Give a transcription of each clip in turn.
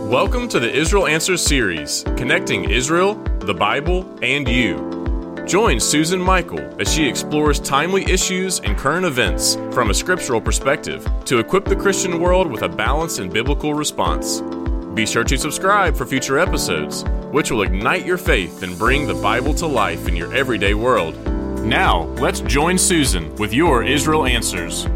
Welcome to the Israel Answers series, connecting Israel, the Bible, and you. Join Susan Michael as she explores timely issues and current events from a scriptural perspective to equip the Christian world with a balanced and biblical response. Be sure to subscribe for future episodes, which will ignite your faith and bring the Bible to life in your everyday world. Now, let's join Susan with your Israel Answers.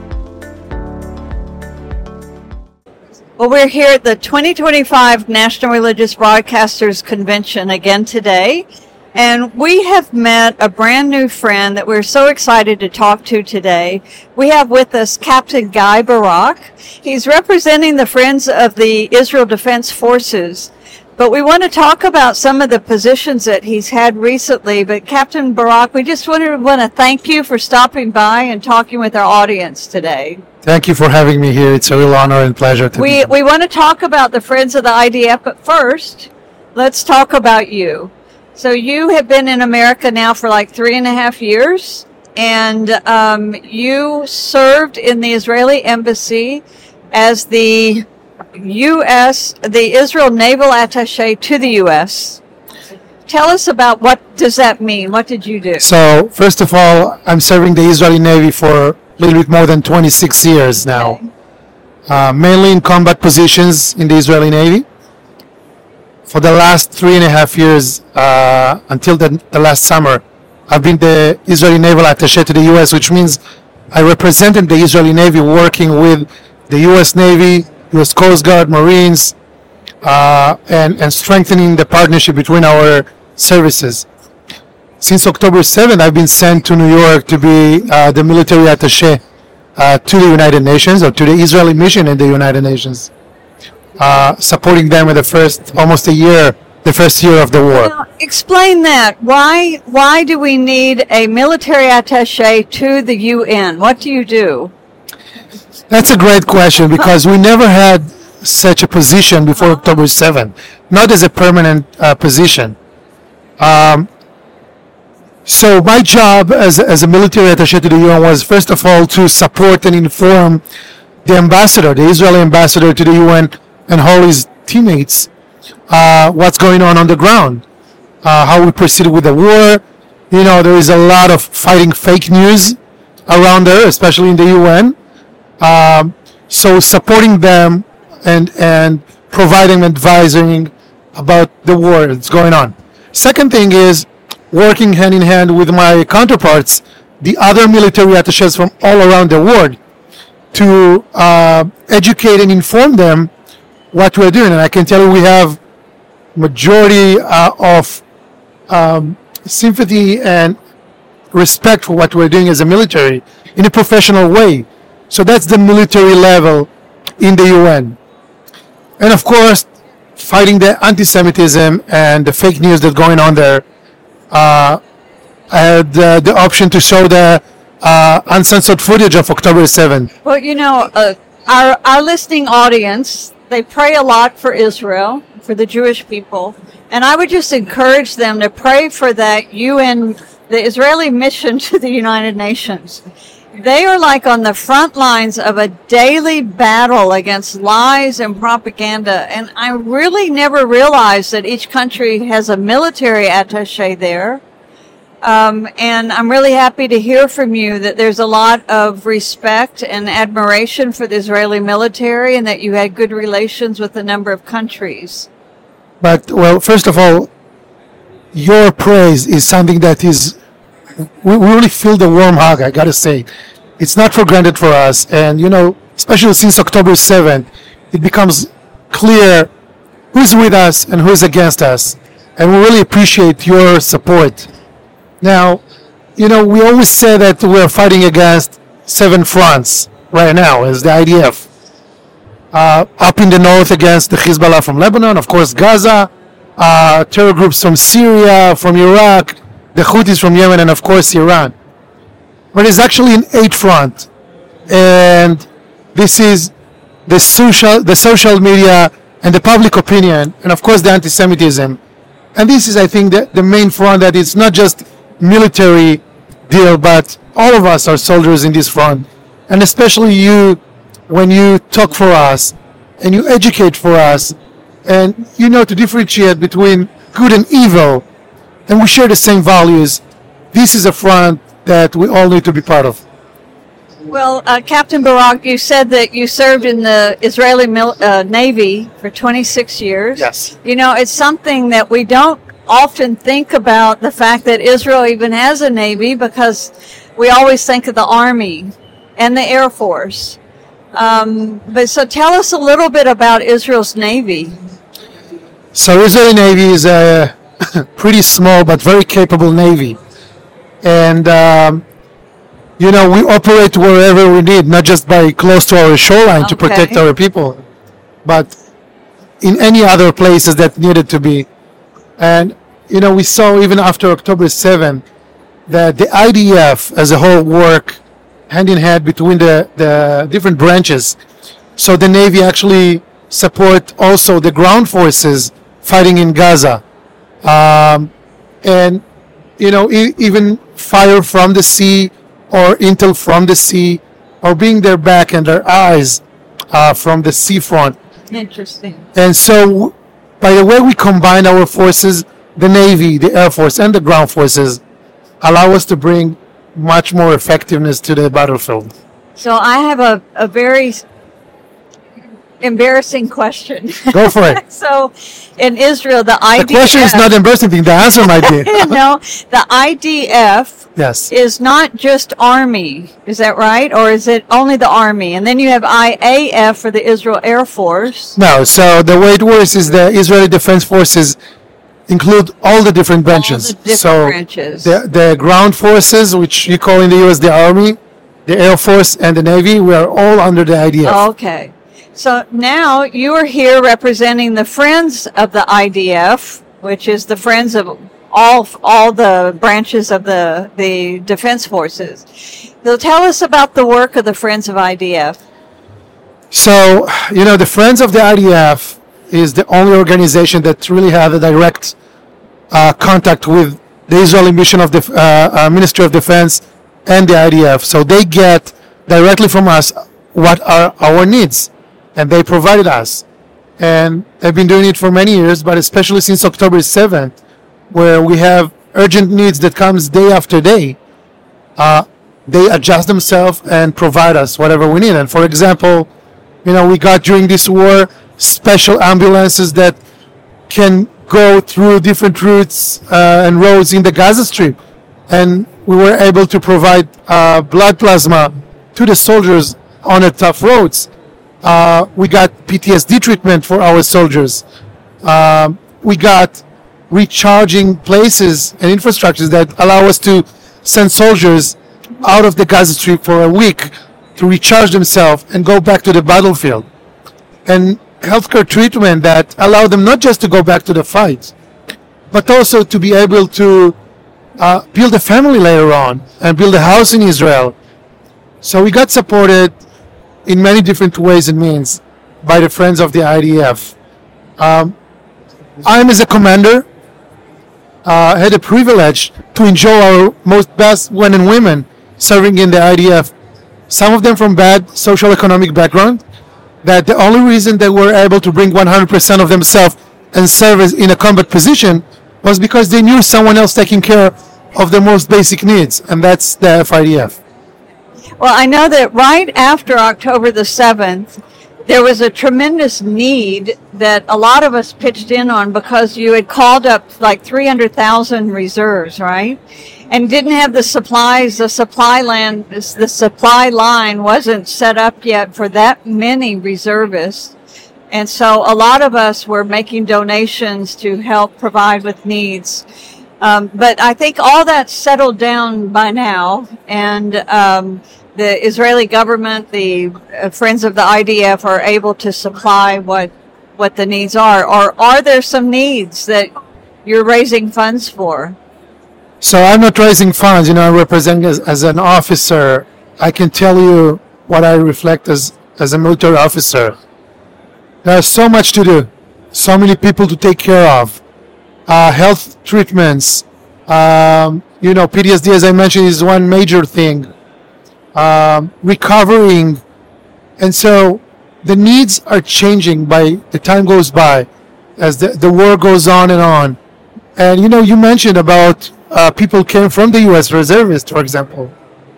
Well, we're here at the 2025 National Religious Broadcasters Convention again today, and we have met a brand new friend that we're so excited to talk to today. We have with us Captain Guy Barak. He's representing the Friends of the Israel Defense Forces, but we want to talk about some of the positions that he's had recently. But Captain Barak, we just want to thank you for stopping by and talking with our audience today. Thank you for having me here. It's a real honor and pleasure to be here. We want to talk about the Friends of the IDF, but first, let's talk about you. So you have been in America now for like 3.5 years, and you served in the Israeli embassy as the Israel Naval Attaché to the U.S. Tell us about what does that mean? What did you do? So, first of all, I'm serving the Israeli Navy for a little bit more than 26 years now, mainly in combat positions in the Israeli Navy. For the last 3.5 years, until the last summer, I've been the Israeli Naval Attaché to the U.S., which means I represented the Israeli Navy working with the U.S. Navy, U.S. Coast Guard, Marines, and strengthening the partnership between our services. Since October 7th, I've been sent to New York to be the military attaché to the United Nations, or to the Israeli mission in the United Nations, supporting them in the first year of the war. Now, explain that. Why do we need a military attaché to the UN? What do you do? That's a great question, because we never had such a position before October 7th, not as a permanent position. So my job as a military attaché to the UN was, first of all, to support and inform the ambassador, the Israeli ambassador to the UN, and all his teammates, what's going on the ground, how we proceed with the war. You know, there is a lot of fighting fake news around there, especially in the UN. So supporting them and providing advising about the war that's going on. Second thing is working hand in hand with my counterparts, the other military attachés from all around the world, to educate and inform them what we're doing. And I can tell you we have majority of sympathy and respect for what we're doing as a military in a professional way. So that's the military level in the UN. And of course, fighting the anti-Semitism and the fake news that's going on there. I had the option to show the uncensored footage of October 7th. Well, you know, our listening audience, they pray a lot for Israel, for the Jewish people, and I would just encourage them to pray for that UN, the Israeli mission to the United Nations. They are like on the front lines of a daily battle against lies and propaganda. And I really never realized that each country has a military attaché there. And I'm really happy to hear from you that there's a lot of respect and admiration for the Israeli military, and that you had good relations with a number of countries. But, well, first of all, your praise is something that is, we really feel the warm hug, I gotta say. It's not for granted for us. And, you know, especially since October 7th, it becomes clear who's with us and who's against us. And we really appreciate your support. Now, you know, we always say that we're fighting against 7 fronts right now as the IDF. Up in the north against the Hezbollah from Lebanon, of course, Gaza, terror groups from Syria, from Iraq, the Houthis from Yemen, and of course Iran. But it's actually an 8 front, and this is the social media and the public opinion, and of course the anti-Semitism. And this is, I think, the main front, that it's not just military deal, but all of us are soldiers in this front. And especially you, when you talk for us and you educate for us and to differentiate between good and evil, and we share the same values. This is a front that we all need to be part of. Well, Captain Barak, you said that you served in the Israeli Navy for 26 years. Yes. It's something that we don't often think about, the fact that Israel even has a Navy, because we always think of the Army and the Air Force. But so tell us a little bit about Israel's Navy. So Israeli Navy is a pretty small but very capable Navy. And, we operate wherever we need, not just by close to our shoreline to protect our people, but in any other places that needed to be. And, we saw even after October 7th that the IDF as a whole work hand in hand between the different branches. So the Navy actually support also the ground forces fighting in Gaza. And, even fire from the sea or intel from the sea, or being their back and their eyes from the seafront. Interesting. And so, by the way we combine our forces, the Navy, the Air Force, and the ground forces allow us to bring much more effectiveness to the battlefield. So I have a very embarrassing question. Go for it. So in Israel, the IDF... The question is not embarrassing thing. The answer might be. No, the IDF yes. is not just Army. Is that right? Or is it only the Army? And then you have IAF for the Israel Air Force. No, so the way it works is the Israeli Defense Forces include all the different branches. All the different branches. The ground forces, which you call in the U.S. the Army, the Air Force, and the Navy, we are all under the IDF. Okay. So now you are here representing the Friends of the IDF, which is the Friends of all the branches of the Defense Forces. So tell us about the work of the Friends of IDF. So, the Friends of the IDF is the only organization that really have a direct contact with the Israeli mission of the Ministry of Defense and the IDF. So they get directly from us what are our needs, and they provided us. And they've been doing it for many years, but especially since October 7th, where we have urgent needs that comes day after day, they adjust themselves and provide us whatever we need. And for example, we got during this war special ambulances that can go through different routes and roads in the Gaza Strip. And we were able to provide blood plasma to the soldiers on the tough roads. We got PTSD treatment for our soldiers. We got recharging places and infrastructures that allow us to send soldiers out of the Gaza Strip for a week to recharge themselves and go back to the battlefield. And healthcare treatment that allow them not just to go back to the fight, but also to be able to build a family later on and build a house in Israel. So we got supported in many different ways and means by the Friends of the IDF. I'm, as a commander, had a privilege to enjoy our most best men and women serving in the IDF. Some of them from bad social economic background, that the only reason they were able to bring 100% of themselves and serve in a combat position was because they knew someone else taking care of their most basic needs, and that's the FIDF. Well, I know that right after October the 7th, there was a tremendous need that a lot of us pitched in on, because you had called up like 300,000 reserves, right? And didn't have the supplies. The supply line wasn't set up yet for that many reservists. And so a lot of us were making donations to help provide with needs. But I think all that's settled down by now. And the Israeli government, the Friends of the IDF, are able to supply what the needs are. Or are there some needs that you're raising funds for? So I'm not raising funds, I represent as an officer. I can tell you what I reflect as a military officer. There's so much to do, so many people to take care of. Health treatments, PTSD, as I mentioned, is one major thing. Recovering. And so the needs are changing by the time goes by. as the war goes on and on. And you mentioned about people came from the U.S. reservists, for example.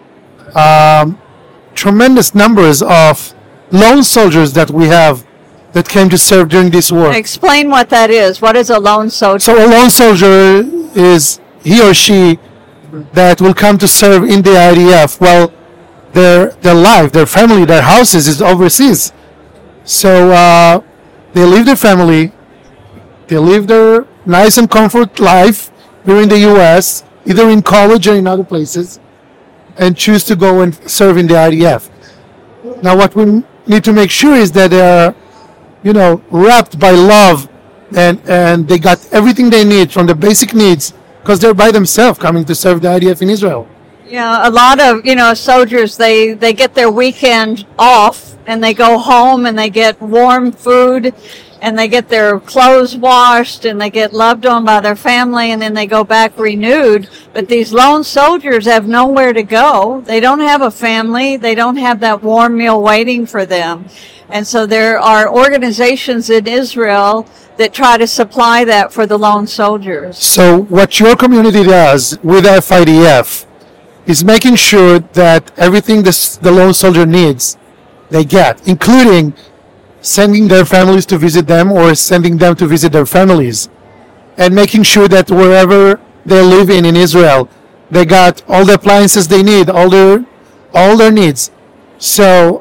Tremendous numbers of lone soldiers that we have that came to serve during this war. Explain what that is. What is a lone soldier? So a lone soldier is he or she that will come to serve in the IDF. Well, their life, their family, their houses is overseas. So they leave their family, they live their nice and comfort life here in the U.S., either in college or in other places, and choose to go and serve in the IDF. Now, what we need to make sure is that they are, wrapped by love, and they got everything they need from the basic needs, because they're by themselves coming to serve the IDF in Israel. Yeah, a lot of, soldiers, they get their weekend off and they go home and they get warm food and they get their clothes washed and they get loved on by their family and then they go back renewed. But these lone soldiers have nowhere to go. They don't have a family. They don't have that warm meal waiting for them. And so there are organizations in Israel that try to supply that for the lone soldiers. So what your community does with FIDF is making sure that everything the lone soldier needs, they get, including sending their families to visit them or sending them to visit their families, and making sure that wherever they live in Israel, they got all the appliances they need, all their needs. So,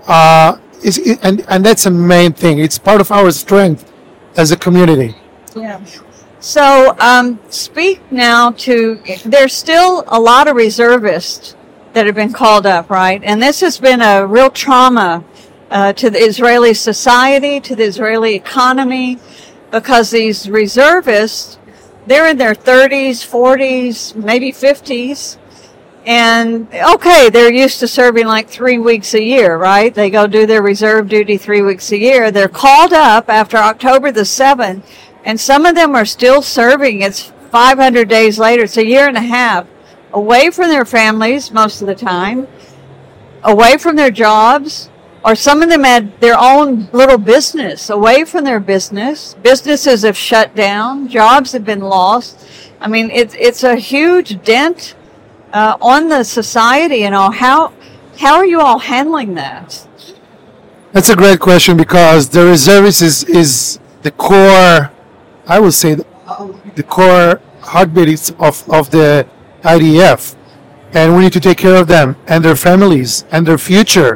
and that's a main thing. It's part of our strength as a community. Yeah. So, speak now to, there's still a lot of reservists that have been called up, right? And this has been a real trauma to the Israeli society, to the Israeli economy, because these reservists, they're in their 30s, 40s, maybe 50s. And, okay, they're used to serving like 3 weeks a year, right? They go do their reserve duty 3 weeks a year. They're called up after October the 7th. And some of them are still serving. It's 500 days later. It's a year and a half away from their families most of the time, away from their jobs, or some of them had their own little business, away from their business. Businesses have shut down. Jobs have been lost. I mean, it's a huge dent on the society and all. How are you all handling that? That's a great question, because the reservists is the core, I would say, the core heartbeat of the IDF, and we need to take care of them and their families and their future.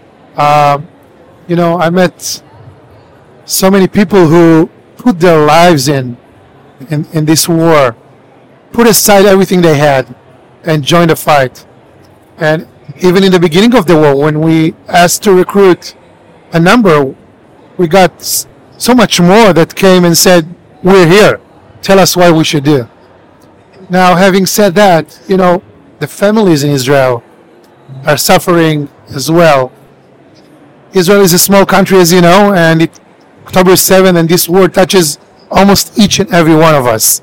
I met so many people who put their lives in this war, put aside everything they had, and joined the fight. And even in the beginning of the war, when we asked to recruit a number, we got so much more that came and said, "We're here. Tell us what we should do." Now, having said that, the families in Israel are suffering as well. Israel is a small country, as you know, and October 7th and this war touches almost each and every one of us.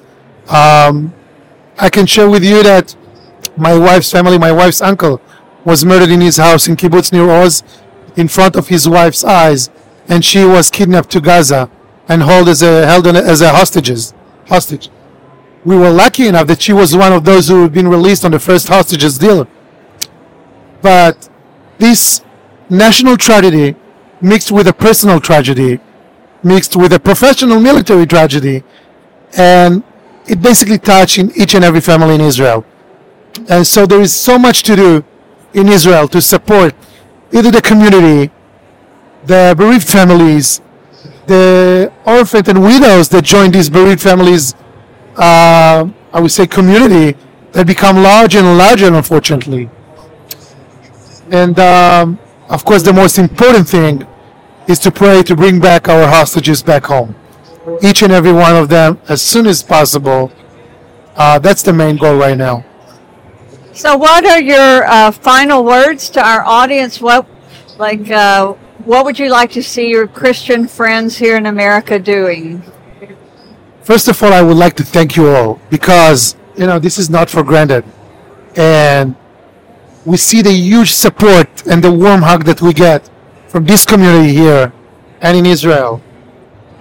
I can share with you that my wife's family, my wife's uncle, was murdered in his house in Kibbutz Nir Oz in front of his wife's eyes, and she was kidnapped to Gaza and held as a hostage. We were lucky enough that she was one of those who had been released on the first hostages deal. But this national tragedy, mixed with a personal tragedy, mixed with a professional military tragedy, and it basically touched in each and every family in Israel. And so there is so much to do in Israel to support either the community, the bereaved families, the orphans and widows that join these bereaved families, I would say community, that become larger and larger, unfortunately. And of course, the most important thing is to pray to bring back our hostages back home. Each and every one of them as soon as possible. That's the main goal right now. So what are your final words to our audience? What would you like to see your Christian friends here in America doing? First of all, I would like to thank you all, because, this is not for granted. And we see the huge support and the warm hug that we get from this community here and in Israel.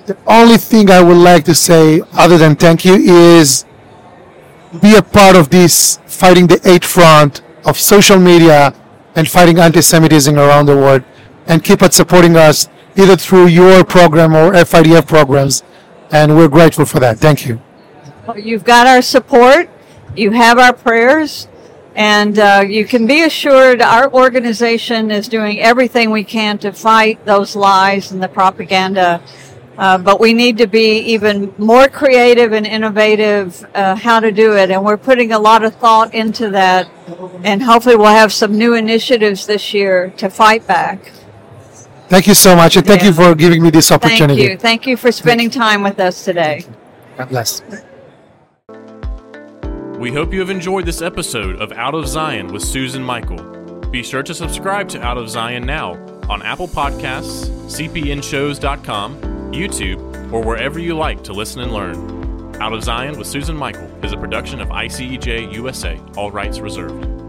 The only thing I would like to say, other than thank you, is be a part of this fighting the hate front of social media and fighting anti-Semitism around the world, and keep on supporting us either through your program or FIDF programs, and we're grateful for that. Thank you. You've got our support, you have our prayers, and you can be assured our organization is doing everything we can to fight those lies and the propaganda. But we need to be even more creative and innovative how to do it. And we're putting a lot of thought into that. And hopefully we'll have some new initiatives this year to fight back. Thank you so much. And thank you for giving me this opportunity. Thank you. Thank you for spending time with us today. God bless. We hope you have enjoyed this episode of Out of Zion with Susan Michael. Be sure to subscribe to Out of Zion now on Apple Podcasts, cpnshows.com, YouTube, or wherever you like to listen and learn. Out of Zion with Susan Michael is a production of ICEJ USA, all rights reserved.